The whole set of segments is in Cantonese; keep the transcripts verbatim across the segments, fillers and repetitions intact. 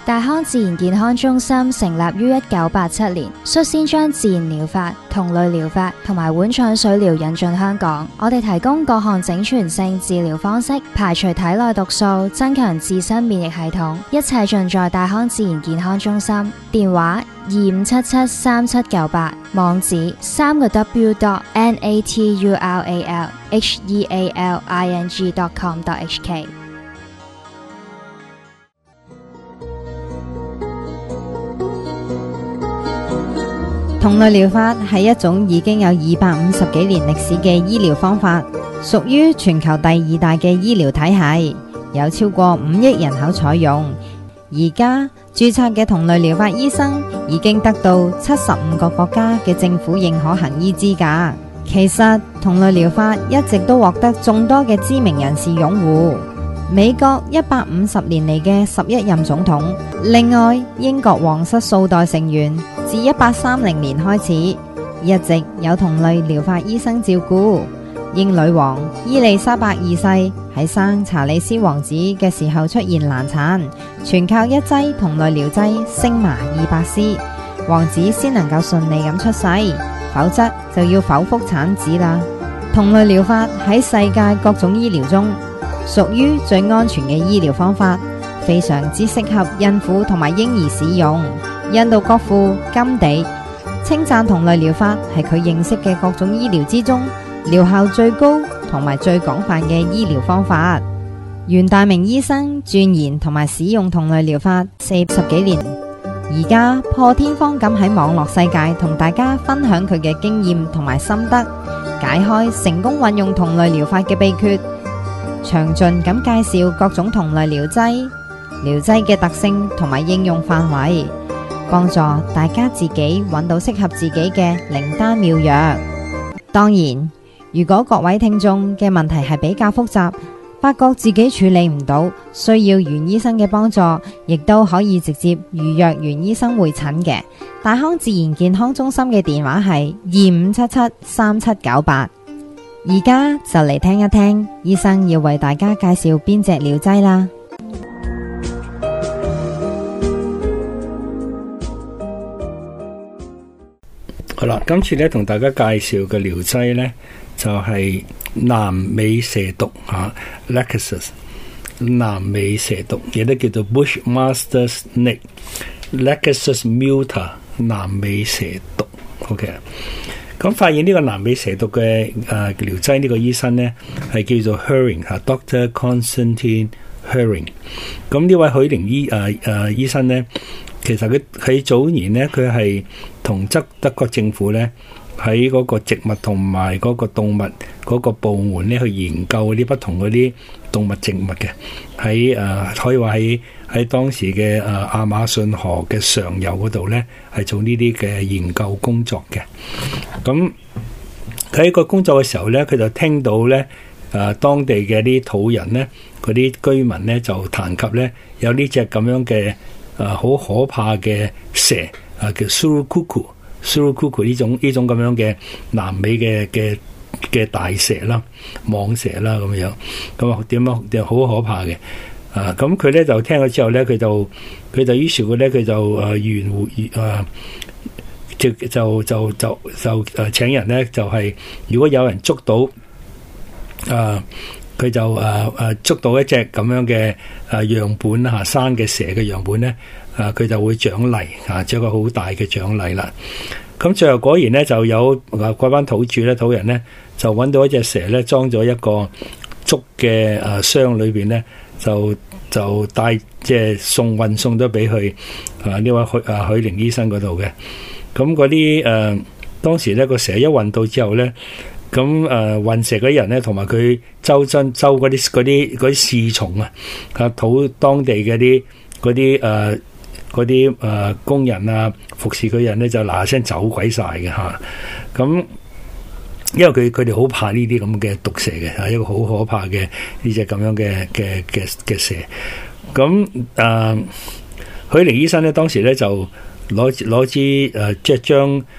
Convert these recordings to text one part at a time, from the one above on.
大康自然健康中心成立於一九八七年，率先將自然療法、同類療法同埋碗腸水療引進香港。我哋提供各項整全性治療方式，排除體內毒素，增強自身免疫系統，一切盡在大康自然健康中心。電話二五七七三七九八，網址三個 W dot N A T U R A L H E A L I N G dot com dot H K。 同類療法係一種已經有二百五十幾年歷史嘅醫療方法，屬於全球第二大嘅醫療體系，有超過五億人口採用。而家註冊嘅同類療法醫生已經得到七十五個國家嘅政府認可行醫資格。其實同類療法一直都獲得眾多嘅知名人士擁護。美國一百五十年嚟嘅十一任總統，另外英國皇室數代成員自一八三零年開始，一直有同類療法醫生照顧。英女王伊麗莎白二世喺生查理斯王子嘅時候出現難產，全靠一劑同類療劑星麻二百絲，王子先能夠順利咁出世，否則就要剖腹產子啦。同類療法喺世界各種醫療中屬於最安全嘅醫療方法，非常之適合孕婦同埋嬰兒使用。印度國父甘地稱讚同類療法係佢認識嘅各種醫療之中療效最高同埋最廣泛嘅醫療方法。袁大明醫生鑽研同埋使用同類療法四十幾年，而家破天荒咁喺網絡世界同大家分享佢嘅經驗同埋心得，解開成功運用同類療法嘅秘訣，詳盡咁介紹各種同類療劑、療劑嘅特性同埋應用範圍，幫助大家自己揾到適合自己嘅靈丹妙藥。當然，如果各位聽眾嘅問題係比較複雜，發覺自己處理唔到，需要袁醫生嘅幫助，亦都可以直接預約袁醫生會診嘅。大康自然健康中心嘅電話係二五七七三七九八。而家就嚟聽一聽醫生要為大家介紹邊隻療劑啦。 好啦，今次咧同大家介紹嘅療劑咧就係、是、南尾蛇毒吓 Lachesis 南尾蛇毒，亦都叫做 Bushmaster Snake Lachesis muta 南尾蛇毒。OK， 咁發現呢個南尾蛇毒嘅誒療劑呢個醫生咧係叫做 Herring 吓 Doctor Constantine Herring。咁呢位許寧醫誒誒、呃、醫生咧，其實佢喺早年咧佢係同德德國政府咧喺嗰個植物同埋嗰個動物嗰個部門咧去研究嗰啲不同嗰啲動物植物嘅，喺誒、呃、可以話喺喺當時嘅誒、呃、亞馬遜河嘅上游嗰度咧係做呢啲嘅研究工作嘅。咁佢喺個工作嘅時候咧，佢就聽到咧誒、呃、當地嘅啲土人咧嗰啲居民咧就談及咧有呢隻咁樣嘅誒好可怕嘅蛇。啊，叫 Surucucu，Surucucu 呢種呢種咁樣嘅南美嘅嘅嘅大蛇啦、蟒蛇啦咁樣，咁啊點樣點好可怕嘅啊！咁佢咧就聽咗之後咧，佢就佢就於是佢咧佢就誒援護誒，就就就就就誒請人咧就係、是、如果有人捉到啊，佢就誒誒、啊、捉到一隻咁樣嘅誒樣本嚇生嘅蛇嘅樣本咧。啊！佢就會獎勵啊，即係一個好大嘅獎勵啦。咁最後果然咧，就有啊嗰班土著咧、土人咧，就揾到一隻蛇咧，裝咗一個竹嘅誒箱裏邊咧，就就帶即係送運送咗俾佢啊呢位許啊許寧醫生嗰度嘅。咁嗰啲誒當時咧個蛇一運到之後咧，咁誒運蛇嗰啲人咧，同埋佢周身周嗰啲嗰啲嗰啲侍從啊，啊土當地嘅啲嗰啲誒。嗰啲誒工人啊，服侍佢人咧就嗱嗱聲走鬼晒嘅嚇。咁因為佢佢哋好怕呢啲咁嘅毒蛇嘅，係一個好可怕嘅呢隻咁樣嘅嘅嘅嘅蛇。咁誒、呃，許寧醫生咧當時咧就攞攞支誒即係將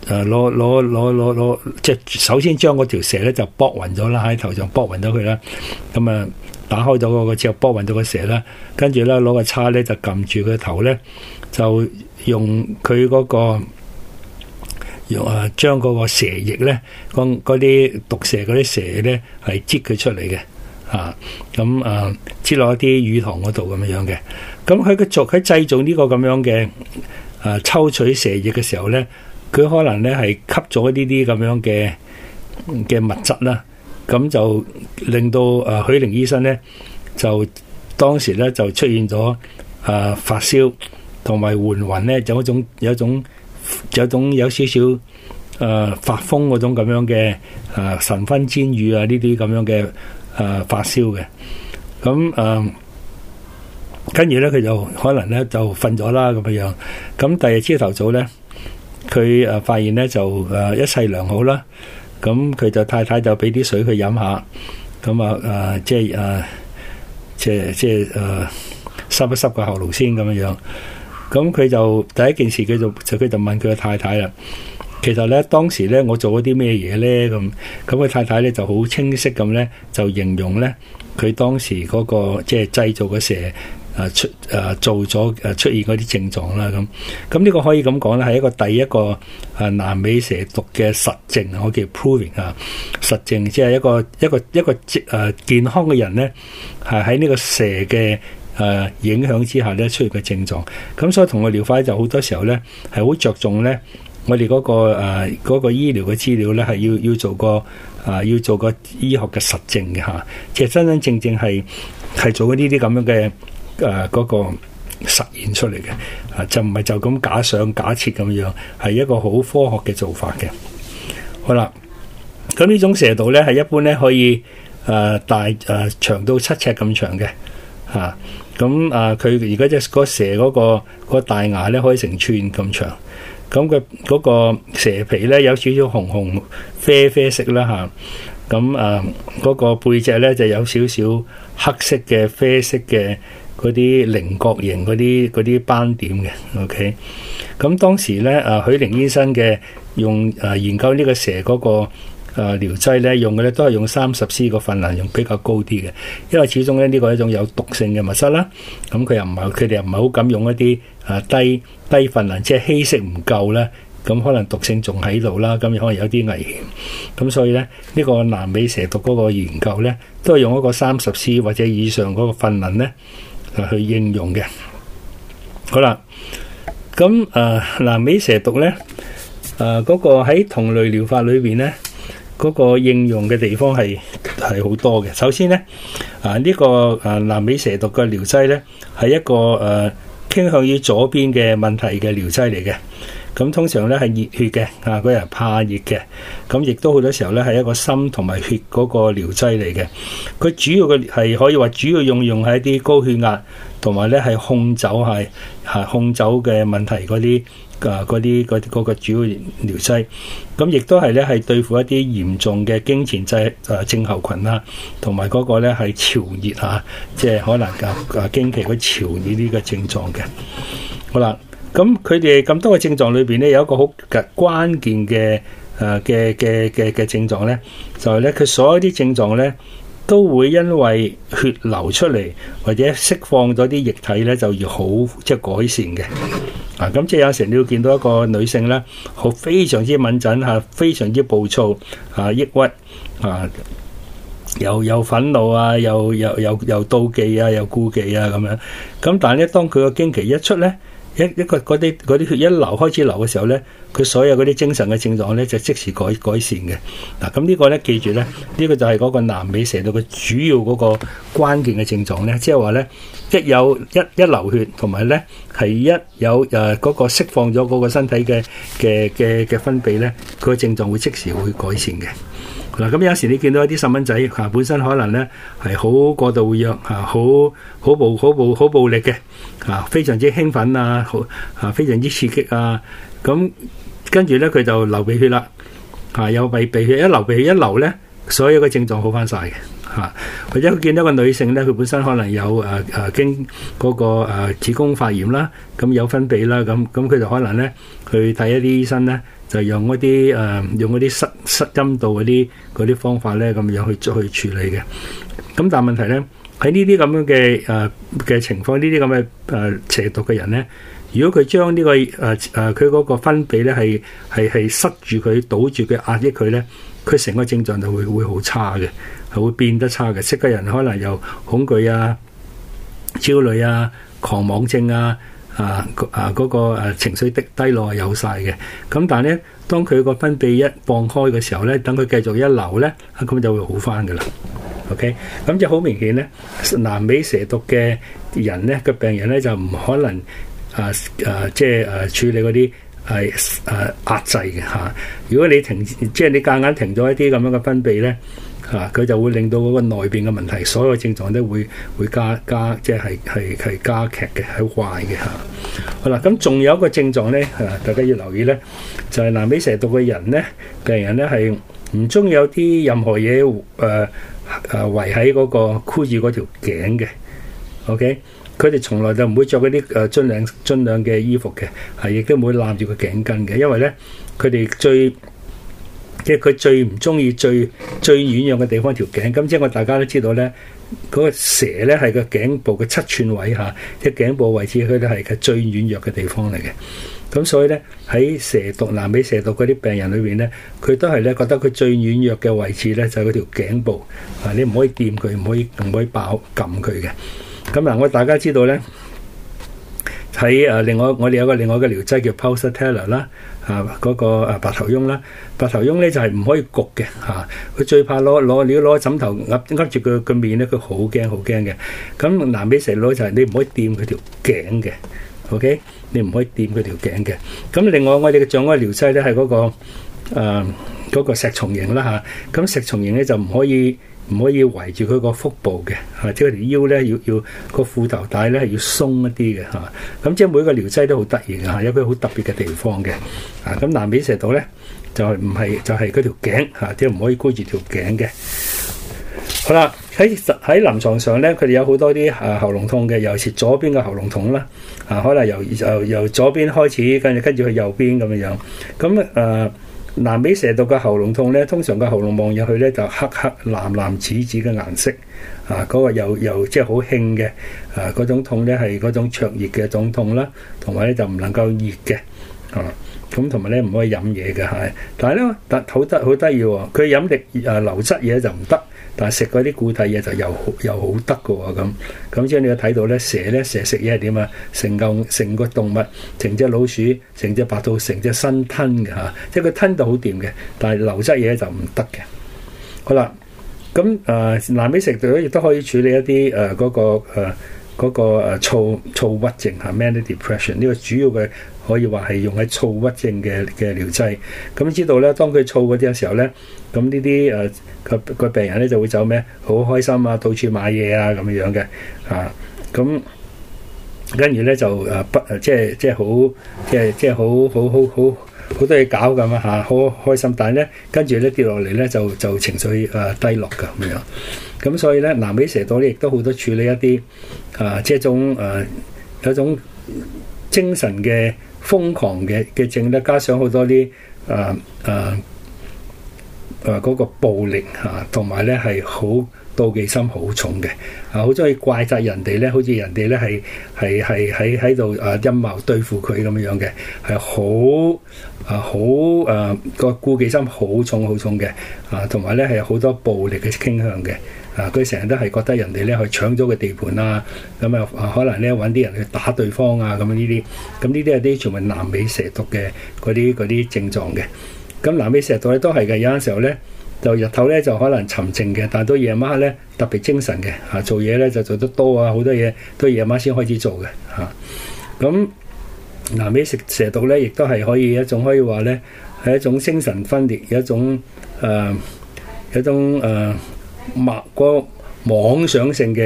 誒攞攞攞攞攞，即係首先將嗰條蛇咧就剝暈咗啦，喺頭上剝暈咗佢啦。咁啊打開咗嗰個之後剝暈咗個蛇啦，跟住咧攞個叉咧就撳住佢頭咧，就用佢嗰個用啊將嗰個蛇液咧，嗰嗰啲毒蛇嗰啲蛇咧係擠佢出嚟嘅。啊，咁啊，擠落一啲乳糖嗰度咁樣樣嘅。咁佢嘅做喺製造呢個咁樣嘅啊抽取蛇液嘅時候咧，佢可能咧係吸咗呢啲咁樣嘅嘅物質啦。咁就令到啊許靈醫生咧就當時咧就出現咗啊發燒同埋緩暈咧，有一種有一種有一種有少少誒發瘋嗰種咁樣嘅啊神昏煎語啊呢啲咁樣嘅。誒、啊、發燒嘅，咁誒跟住咧佢就可能咧就瞓咗啦咁樣樣，咁第二朝頭早咧，佢誒發現咧就誒一切良好啦，咁佢就太太就俾啲水佢飲下，咁啊誒即係誒即係即係誒濕一濕個喉嚨先咁樣樣，咁佢就第一件事佢就就佢就問佢個太太啦。其實咧，當時咧，我做咗啲咩嘢咧？咁咁，佢太太咧就好清晰咁咧，就形容咧，佢當時嗰、那個即係製造嘅蛇誒出誒做咗誒出現嗰啲症狀啦。咁咁呢個可以咁講咧，係一個第一個誒南美蛇毒嘅實證，我叫 proving 啊，實證即係一個一個一個誒健康嘅人咧，係喺呢個蛇嘅誒影響之下咧出現嘅症狀。咁所以同個療法就好多時候咧係好着重咧。我哋嗰、那個誒嗰、呃那個醫療嘅資料咧，係要要做個啊、呃，要做個醫學嘅實證嘅嚇，即係真真正正係係做呢啲咁樣嘅誒嗰個實驗出嚟嘅，啊就唔係就咁假想假設咁樣，係一個好科學嘅做法嘅。好啦，咁呢種蛇毒咧係一般咧可以誒、呃、大誒、呃、長到七尺咁長嘅嚇，咁啊佢而家隻個蛇嗰、那個嗰、那個大牙咧可以成寸咁長。咁佢嗰個蛇皮咧有少少紅紅啡啡色啦嚇，咁啊嗰個背脊咧就有少少黑色嘅啡色嘅嗰啲菱角形嗰啲嗰啲斑點嘅 ，OK。咁當時咧啊許靈醫生嘅用啊研究呢個蛇嗰個啊療劑咧用嘅咧都係用三十 C 個份量，用比較高啲嘅，因為始終咧呢個係一種有毒性嘅物質啦。咁佢又唔係佢哋又唔係好敢用一啲啊低低份量，即係稀釋唔夠咧，咁可能毒性仲喺度啦，咁可能有啲危險。咁所以咧呢個南美蛇毒嗰個研究咧都係用一個三十 C 或者以上嗰個份量咧去應用嘅。好啦，咁啊南美蛇毒咧啊嗰個喺同類療法裏邊咧。嗰個應用嘅地方係係好多嘅。首先咧，啊呢、這個啊南美蛇毒嘅療劑咧係一個誒、啊、傾向於左邊嘅問題嘅療劑嚟嘅。咁通常咧係熱血嘅，啊嗰人怕熱嘅。咁亦都好多時候咧係一個心同埋血嗰個療劑嚟嘅。佢主要嘅係可以話主要用用喺啲高血壓同埋咧係控酒係係控酒嘅問題嗰啲。啊！嗰啲嗰嗰個主要療劑，咁亦都係咧係對付一啲嚴重嘅經前症誒症候群啦，同埋嗰個咧係潮熱嚇，即係可能啊啊經期嗰潮熱呢個症狀嘅。好啦，咁佢哋咁多個症狀裏邊咧有一個好嘅關鍵嘅誒嘅嘅嘅嘅症狀咧，就係咧佢所有啲症狀咧都會因為血流出嚟或者釋放咗啲液體咧就要好即係改善嘅。啊，咁即係有時你要見到一個女性咧，好非常之敏感嚇，非常之暴躁啊，抑鬱啊，又有憤怒啊，又又又又妒忌啊，又顧忌啊咁樣。咁但係咧，當佢個經期一出咧，一一個嗰啲嗰啲血一流開始流嘅時候咧，佢所有嗰啲精神嘅症狀咧就即時改改善嘅。嗱，咁呢個咧記住咧，呢個就係嗰個南美蛇毒嘅主要嗰個關鍵嘅症狀咧，即係話咧。一有一一流血，同埋咧係一有誒嗰、呃那個釋放咗嗰個身體嘅嘅嘅嘅分泌咧，佢個症狀會即時會改善嘅。嗱，咁有時你見到一啲細蚊仔嚇，本身可能咧係好過度活躍嚇，好好暴好暴好暴力嘅嚇，非常之興奮啊，好嚇非常之刺激啊，咁跟住咧佢就流鼻血啦嚇，有鼻鼻血一流鼻血一流咧，所有嘅症狀好翻晒嘅。 嚇，或者佢見到個女性咧，佢本身可能有誒誒經嗰個誒子宮發炎啦，咁有分泌啦，咁咁佢就可能咧去睇一啲醫生咧，就用嗰啲誒用嗰啲塞塞陰道嗰啲嗰啲方法咧，咁樣去去處理嘅。咁但係問題咧，喺呢啲咁樣嘅誒嘅情況，呢啲咁嘅誒邪毒嘅人咧，如果佢將呢個誒誒佢嗰個分泌咧係係係塞住佢、堵住佢、壓抑佢咧，佢成個症狀就會會好差嘅，係會變得差嘅。識嘅人可能有恐懼啊、焦慮啊、狂妄症啊、啊啊嗰個誒情緒低低落係有晒嘅。咁但係咧，當佢個分泌一放開嘅時候咧，等佢繼續一流咧，咁就會好翻噶啦。OK，咁就好明顯咧，南美蛇毒嘅人咧，個病人咧就唔可能啊啊，即係誒處理嗰啲係誒壓制嘅嚇。如果你停，即係你夾硬停咗一啲咁樣嘅分泌咧，嚇佢就會令到嗰個內邊嘅問題，所有症狀都會會加加，即係係係係加劇嘅，係壞嘅嚇。好啦，咁仲有一個症狀咧，嚇大家要留意咧，就係南美蛇毒嘅人咧，病人咧係唔中意有啲任何嘢誒。呃誒圍喺嗰個箍住嗰條頸嘅 ，OK，佢哋從來就唔會着嗰啲誒樽領樽領嘅衣服嘅，係亦都唔會攬住個頸巾嘅，因為咧佢哋最即係佢最唔中意最最軟弱嘅地方條頸，咁即係我大家都知道咧，嗰、嗰個蛇咧係個頸部嘅七寸位嚇，即係頸部位置佢哋係佢最軟弱嘅地方嚟嘅。咁所以咧喺蛇毒南美蛇毒嗰啲病人裏邊咧，佢都係咧覺得佢最軟弱嘅位置咧就係嗰條頸部啊！你唔可以掂佢，唔可以唔可以爆撳佢嘅。咁嗱，我大家知道咧喺誒另外我哋有個另外嘅療劑叫 Pulsatilla 啦，啊嗰個誒白頭翁啦，白頭翁咧就係唔可以焗嘅嚇，佢最怕攞攞你攞枕頭噏噏住佢個面咧，佢好驚好驚嘅。咁南美蛇毒就係你唔可以掂佢條頸嘅。OK， 你唔可以掂佢條頸嘅。咁另外我哋嘅掌握療劑咧係嗰個誒嗰、呃嗰個石松形啦嚇。咁石松形咧就唔可以唔可以圍住佢個腹部嘅嚇，即係條腰咧要要個褲頭帶咧係要鬆一啲嘅嚇。咁即係每個療劑都好得意嘅嚇，有佢好特別嘅地方嘅。啊，咁南美蛇毒咧就係唔係就係嗰條頸嚇，即係唔可以箍住條頸嘅。好啦，喺喺臨床上咧，佢哋有好多啲誒喉嚨痛嘅，尤其是左邊嘅喉嚨痛啦，啊，可能由由由左邊開始，跟住跟住去右邊咁樣樣。咁誒、呃、南美蛇毒嘅喉嚨痛咧，通常個喉嚨望入去咧就黑黑藍藍紫紫嘅顏色，啊，嗰、那個又又即係好興嘅，啊，嗰種痛咧係嗰種灼熱嘅一種痛啦，同埋咧就唔能夠熱嘅，啊，咁同埋咧唔可以飲嘢嘅係，但係咧特好得好得意喎，佢飲力誒流質嘢就唔得。但係食嗰啲固體嘢就又好又好得嘅喎，咁咁即係你睇到咧蛇咧蛇食嘢係點啊？成嚿成個動物，成隻老鼠，成隻白兔，成隻身吞嘅嚇，即係佢吞到好掂嘅，但係流質嘢就唔得嘅。好啦，咁誒、呃、南美蛇毒亦都可以處理一啲誒嗰個誒嗰、呃嗰個誒躁躁鬱症嚇 manic depression 呢個主要嘅。可以話係用喺躁鬱症嘅嘅療劑，咁知道咧，當佢躁嗰啲嘅時候咧，咁呢啲誒個個病人咧就會走咩？好開心啊，到處買嘢啊咁樣樣嘅，啊，咁跟住咧就誒不誒即係即係好即係即係好好好好好多嘢搞咁啊嚇，好開心，但係咧跟住咧跌落嚟咧就就情緒誒低落㗎咁樣，咁所以咧南美蛇毒咧亦都好多處理一啲啊即係一種誒有一種精神嘅。瘋狂嘅嘅症咧，加上好多啲誒誒誒嗰個暴力嚇，同埋咧係好妒忌心好重嘅，啊好中意怪責人哋咧，好似人哋咧係係係喺喺度誒陰謀對付佢咁樣樣嘅，係好啊好誒個顧忌心好重好重嘅，啊同埋咧係有好多暴力嘅傾向嘅。啊！佢成日都係覺得人哋咧去搶咗個地盤啊，咁啊可能咧揾啲人去打對方啊，咁呢啲，咁呢啲係啲全部南美蛇毒嘅嗰啲嗰啲症狀嘅。咁南美蛇毒咧都係嘅，有陣時候咧就日頭咧就可能沉靜嘅，但係到夜晚咧特別精神嘅，啊做嘢咧就做得多啊，好多嘢都夜晚先開始做嘅嚇。咁、啊、南美蛇蛇毒咧亦都係可以一種可以話咧係一種精神分裂，有一種誒、呃、有一種誒。呃默個妄想性嘅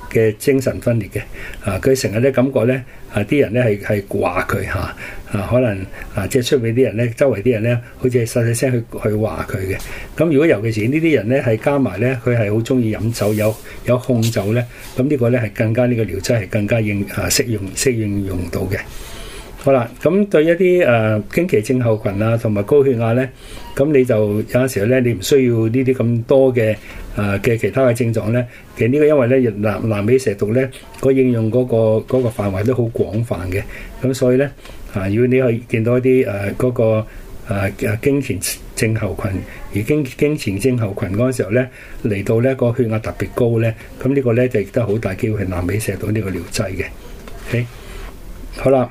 嘅精神分裂嘅，啊佢成日咧感覺咧啊啲人咧係係話佢嚇啊，可能啊即係出面啲人咧，周圍啲人咧，好似係細細聲去去話佢嘅。咁如果尤其是呢啲人咧係加埋咧，佢係好中意飲酒，有有控酒咧，咁呢個咧係更加呢、呢個療劑係更加應啊適用適應用到嘅。好啦，咁對一啲誒、呃、經期症候群啊，同埋高血壓咧，咁你就有陣時候咧，你唔需要呢啲咁多嘅誒嘅其他嘅症狀咧。其實呢個因為咧南南美蛇毒咧個應用嗰、嗰個嗰、嗰個範圍都好廣泛嘅，咁所以咧啊，如果你可以見到一啲誒嗰個誒誒、啊、經前症候群，而經經前症候群嗰陣時候咧嚟到咧個血壓特別高咧，咁呢個咧就亦都好大機會係南美蛇毒呢個療劑嘅。OK， 好啦。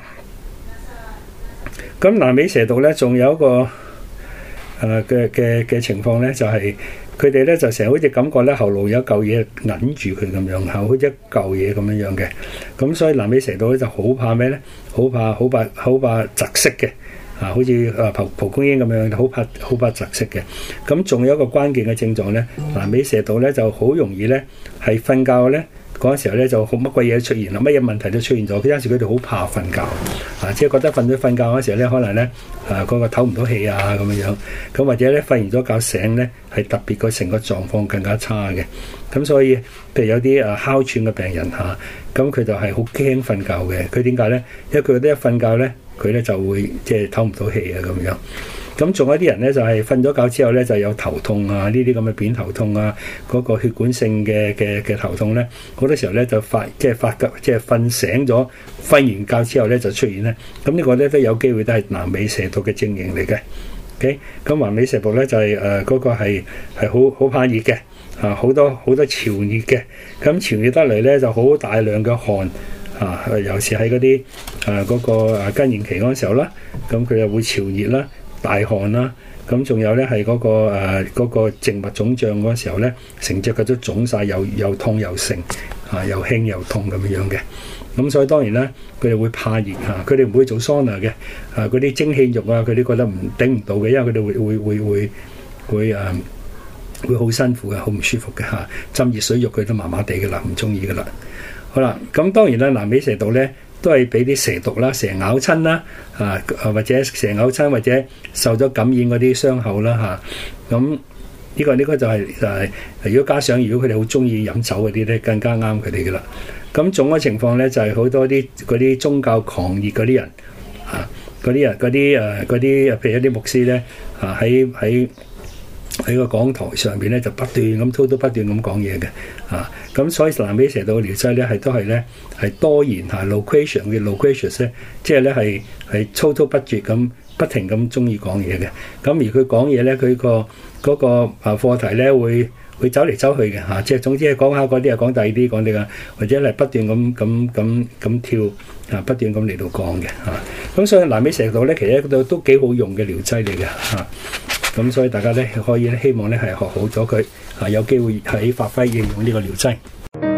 咁南美蛇毒咧，仲有一個誒嘅嘅嘅情況咧，就係佢哋咧就成日好似感覺咧喉嚨有一嚿嘢揞住佢咁樣，好似一嚿嘢咁樣樣嘅。咁所以南美蛇毒咧就好怕咩咧？好怕好怕好怕窒息嘅啊！好似誒蒲蒲公英咁樣，好怕好怕窒息嘅。咁仲有一個關鍵嘅症狀咧，南美蛇毒咧就好容易咧係瞓覺咧。嗰陣時候咧就好乜鬼嘢都出現啦，乜嘢問題都出現咗。有陣時佢哋好怕瞓覺，啊，即係覺得瞓咗瞓覺嗰時候咧，可能咧啊嗰個唞唔到氣啊咁樣樣，咁或者咧瞓完咗覺醒咧係特別個成個狀況更加差嘅。咁所以譬如有啲啊哮喘嘅病人嚇，咁佢就係好驚瞓覺嘅。佢點解咧？因為佢覺得一瞓覺咧，佢咧就會即係唞唔到氣啊咁樣。咁仲有啲人咧就係瞓咗覺之後咧就有頭痛啊，呢啲咁嘅扁頭痛啊，嗰、那個血管性嘅嘅嘅頭痛咧，好多時候咧就發即係發覺即係瞓醒咗，瞓完覺之後咧就出現咧。咁呢個咧都有機會都係南美蛇毒嘅症型嚟嘅。OK， 咁南美蛇毒咧就係誒嗰個係係好好怕熱嘅啊，好多好多潮熱嘅。咁潮熱得嚟咧就好大量嘅汗啊，尤其是喺嗰啲誒嗰個誒更年期嗰陣時候啦，咁佢又會潮熱啦。大汗啦，咁仲有咧係嗰個誒嗰、呃那個靜脈腫脹嗰時候咧，成隻腳都腫晒，又又痛又成，啊又輕又痛咁樣嘅。咁所以當然啦，佢哋會怕熱嚇，佢哋唔會做桑拿嘅，啊嗰啲蒸汽浴啊，佢哋覺得唔頂唔到嘅，因為佢哋會會會會會誒會好辛苦嘅，好唔舒服嘅嚇。浸熱水浴佢都麻麻地嘅啦，唔中意嘅啦。好啦，咁當然啦，南美蛇毒咧。都係俾啲蛇毒啦、蛇咬親啦，啊或者蛇咬親或者受咗感染嗰啲傷口啦嚇。咁、啊、呢、這個呢、這個就係、是、就係、是，如果加上如果佢哋好中意飲酒嗰啲咧，更加啱佢哋噶啦。咁總嘅情況咧就係、是、好多啲嗰啲宗教狂熱嗰啲人啊，嗰啲人嗰啲誒嗰啲譬如一啲牧師咧啊喺喺喺個講台上邊咧就不斷咁滔滔不斷咁講嘢嘅啊。咁所以南美蛇毒嘅療劑咧係都係咧係多言嚇 loquacious 嘅 loquacious 咧，即係咧係係滔滔不絕咁不停咁中意講嘢嘅。咁而佢講嘢咧，佢個嗰個啊課題咧會會走嚟走去嘅嚇，即係總之係講下嗰啲啊，講第二啲講啲啊，或者係不斷咁咁咁咁跳啊，不斷咁嚟到講嘅嚇。咁所以南美蛇毒咧其實都都幾好用嘅療劑嚟嘅嚇。咁所以大家咧可以咧希望咧係學好咗佢啊，有機會喺發揮應用呢個療劑。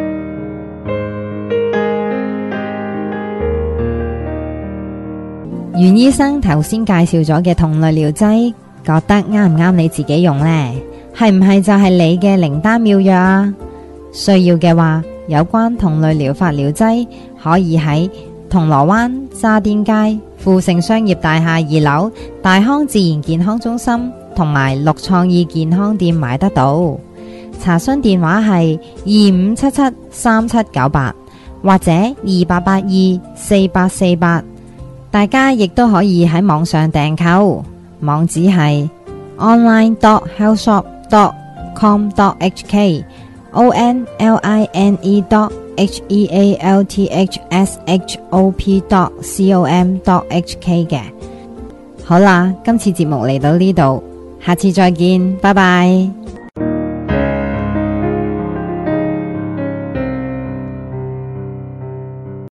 袁醫生頭先介紹咗嘅同類療劑，覺得啱唔啱你自己用呢？係唔係就係你嘅靈丹妙藥啊？需要嘅話，有關同類療法療劑可以喺銅鑼灣渣甸街富盛商業大廈二樓大康自然健康中心同埋綠創意健康店買得到。查詢電話係二五七七三七九八或者二八八二四八四八。大家亦都可以喺網上訂購，網址係 online dot health shop dot com dot h k o n l i n e dot h e a l t h s h o p dot com dot h k 嘅。好啦，今次節目嚟到呢度，下次再見，拜拜。